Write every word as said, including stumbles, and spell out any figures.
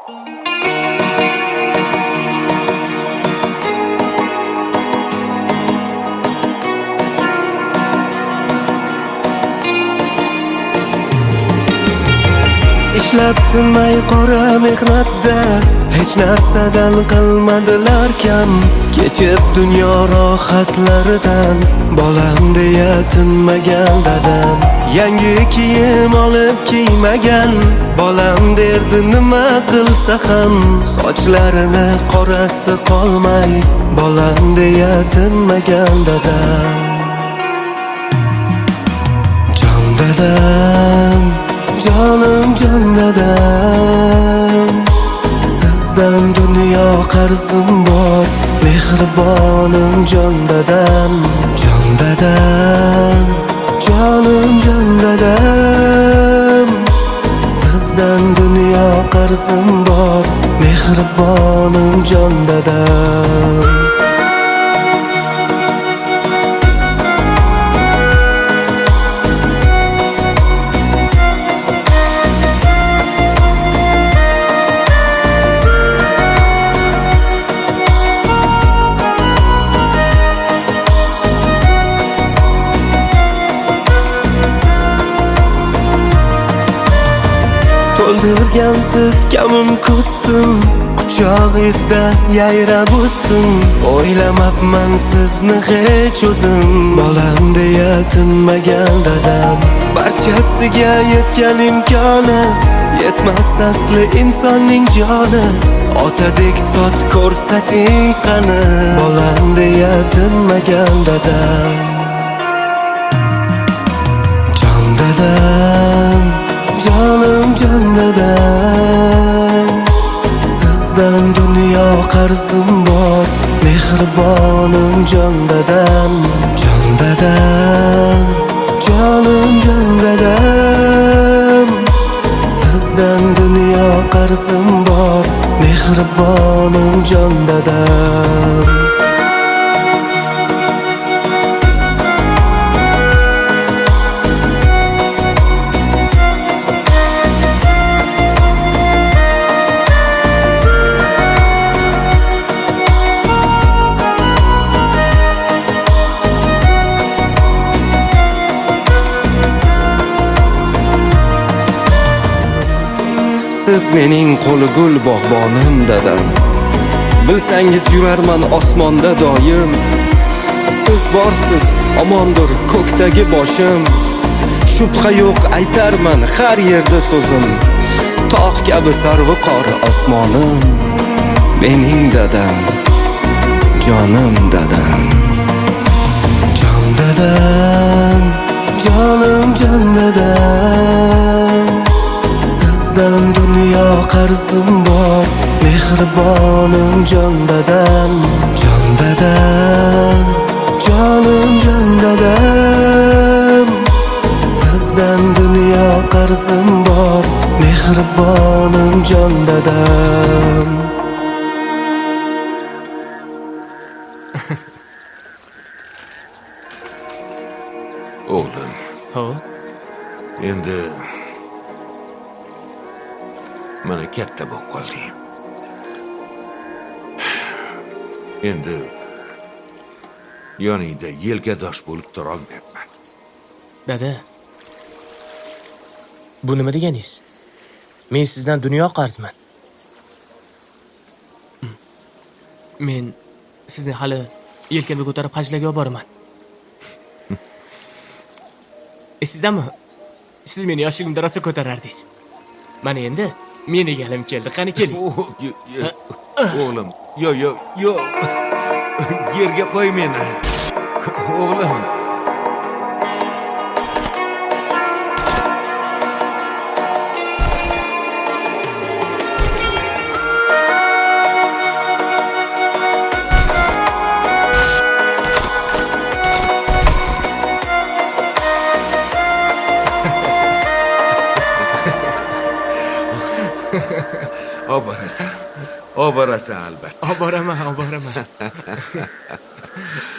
Ishlab tinmay qora mehnatda hech narsadan qilmadilar kam. Kechib dunyo rohatlaridan bolam deya tinmagan dadam. Yangi kiyim olib kiymagan bolam derdi nima qilsa ham. Sochlarini qorasi qolmay bolam deya tinmagan dadam. Jon dadam, jonim jon dadam, sizdan dunyo qarzim bor, mehribonim jon dadam. Jon dadam, jonim jon dadam, sizdan dunyo qarzim bor, mehribonim jon dadam. To'ldirgansiz kamim ko'stim, quchog'ingizda yayrab o'sdim. O'ylamabman sizni hech o'zim, bolam deya tinmagan dadam. Barchasiga yetgan imkoni, yetmas asli insonning joni. Otadek zot ko'rsating qani, bolam deya tinmagan dadam. Jon dadam, jonim jon dadam, sizdan dunyo qarzim bor, mehribonim jon dadam. Jon dadam, jonim jon dadam, sizdan dunyo qarzim bor, mehribonim jon dadam. Siz mening qo'li gul bog'bonim dadam. Bilsangiz yurarman osmonda doim. Siz borsiz, omondir ko'kdagi boshim. Shubha yo'q aytarman har yerda so'zim. Tog' kabi sarviqor osmonim, mening dadam, jonim dadam. Jon dadam, jonim jon dadam, sizdan dunyo qarzim bor, mehribonim jon dadam. Jon dadam, jonim jon dadam, sizdan dunyo qarzim bor, mehribonim jon dadam. O'g'lim. Ho? Endi mana katta bo'lib qolding. Endi yoningda yelkadosh bo'lib tura olmayapman. Dada, bu nima deganingiz? Men sizdan dunyo qarzman. Men sizni hali yelkamga ko'tarib hajlarga olib boraman. Esingizmi? Siz meni yoshligimda rosa ko'tarardingiz. Mana endi meni egalim keldi. Qani keling. O'g'lim, yo yo yo. Yerga qo'y meni. O'g'lim. Oborasan. Oborasan albatta. Oboraman, oboraman.